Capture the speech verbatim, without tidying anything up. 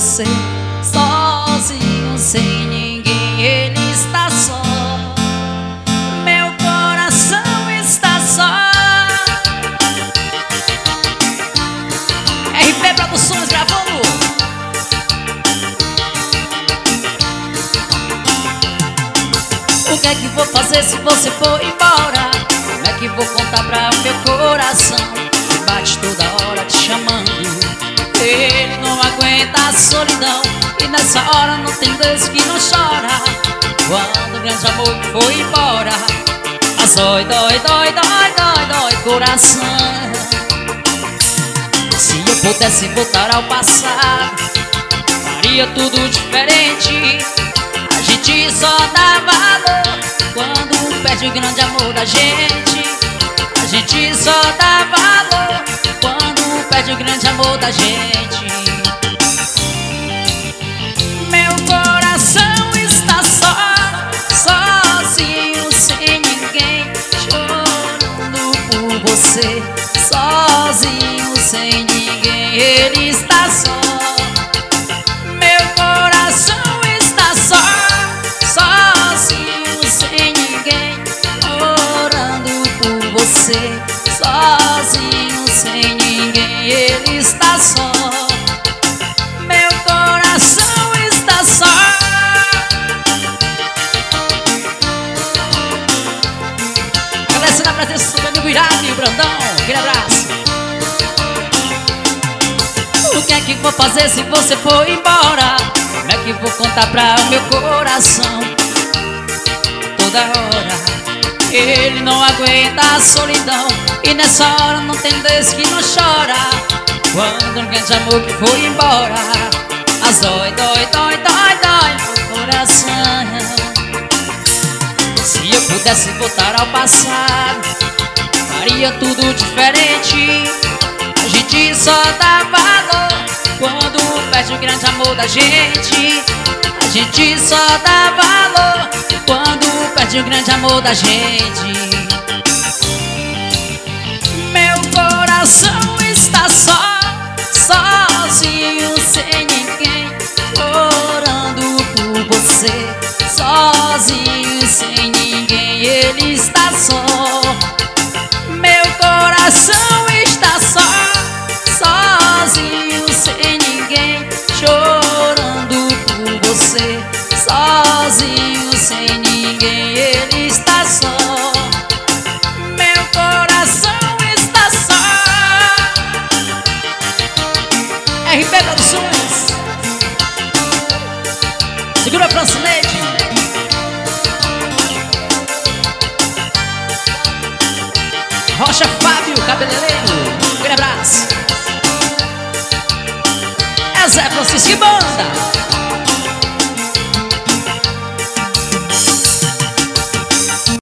você, sozinho, sem ninguém, ele está só. Meu coração está só. R P Produções gravando. O que é que vou fazer se você for embora? Como é que vou contar pra o meu coração que bate toda hora te chamando? Ele não aguenta a solidão e nessa hora não tem Deus que não chora. Quando o grande amor foi embora, mas dói, dói, dói, dói, dói, dói coração. Se eu pudesse voltar ao passado, faria tudo diferente. A gente só dá valor quando perde o grande amor da gente. A gente só dá valor quando perde o grande amor da gente. Meu coração está só, sozinho, sem ninguém, chorando por você. Sozinho, sem ninguém, ele está só. Meu coração está só, sozinho, sem ninguém, orando por você. Sozinho, sem ninguém, ele está só. Meu coração está só. Agradecendo a presença do meu amigo Irado e o Brandão. Aquele abraço. O que é que vou fazer se você for embora? Como é que vou contar pra o meu coração? Toda hora ele não aguenta a solidão e nessa hora não tem Deus que não chora. Quando um grande amor que foi embora, mas dói, dói, dói, dói, dói meu coração. Se eu pudesse voltar ao passado, faria tudo diferente. A gente só dá valor quando perde o grande amor da gente. A gente só dá valor quando perde o grande amor da gente. Meu coração está só, sozinho, sem ninguém, chorando por você. Sozinho, sem ninguém, ele está só. Meu coração está só, sozinho, sem ninguém, chorando por você. Sozinho, sem ninguém, ele está só. Meu coração está só. R P Produções. Segura a Francinete. Rocha Fábio, cabeleireiro. Um grande abraço. É Zé Francisco e Banda.